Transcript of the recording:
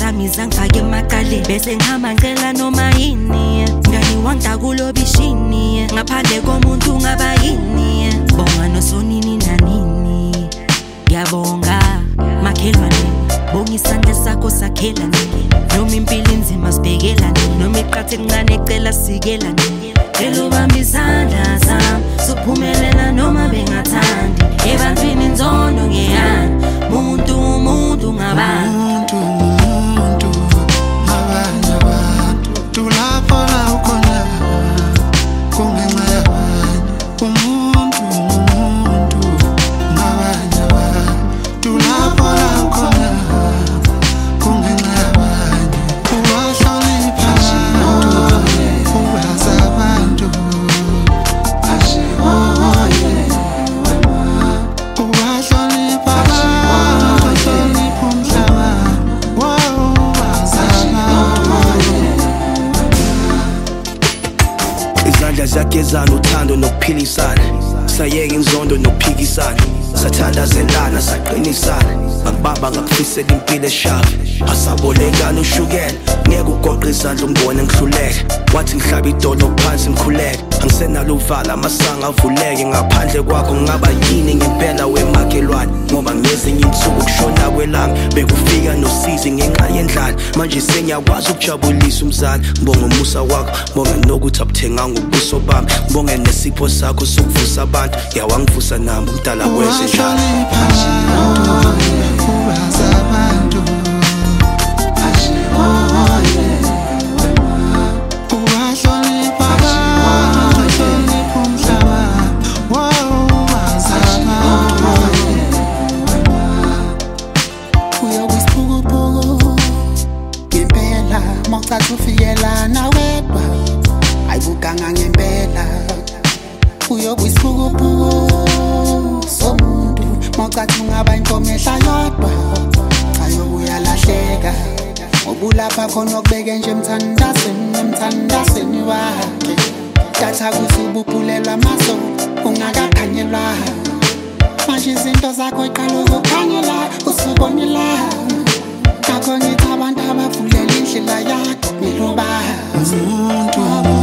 zami zangifake emaqaleni bese ngihamba ngicela noma yini ngani wangitakulo bishini ngaphandle komuntu ngaba yini bonga nosonini nanini ngiyabonga makhelwane bonga isandla sakho sakhelane noma impilo inzima sibhekelane noma iqathe encane ecela sikelane elo bamba izandla zami sophumelela noma bengathandi ebantwini inzondo ngiyani umuntu ngabantu abanye abantu tulapho la ukhona kungenxa yabanye umuntu ngabanye abantu tulapho la ukhona kungenxa yabanye uwahlonipha uwazi abantu izandla ziyagezana uthando nokuphilisana sayeka inzondo nokuphikisana sathandazelana saqinisana akubaba ngakufisela impilo eshavu asabolekana ushukela ngeke ugoqe izandla umbone ngihluleka wathi ngihlaba idolo phansi ngikhuleka angisenalo uvala amasanga avuleke ngaphandle kwakho ngaba yini ngempela wemakhelwane ngoba ngezinye insuku kushona kwelanga bekufika nosizi ngenxa yendlala manje sengiyakwazi ukujabulisa umzali ngibonga umusa wakho ngibonga nokuthi abuthenganga ubuso bami ngibonga nesipho sakho sokuvusa abantu yawangivusa nami umdala wezwe Mawucathi ufikelana wedwa ayibukanga ngempela uyokwisiphukupuku somuntu mawucathi ungaba inkomo ehla yodwa ayokuyalahleka ngobulapha khona okubeke nje emthandasweni wakhe datha kuthi ubuphulelwa amaso ungakakhanyelwa manje izinto zakho iqala ukukhanyela usubonela ngakho ngithi abantu abavulela indlela yakho ngilubazi umuntu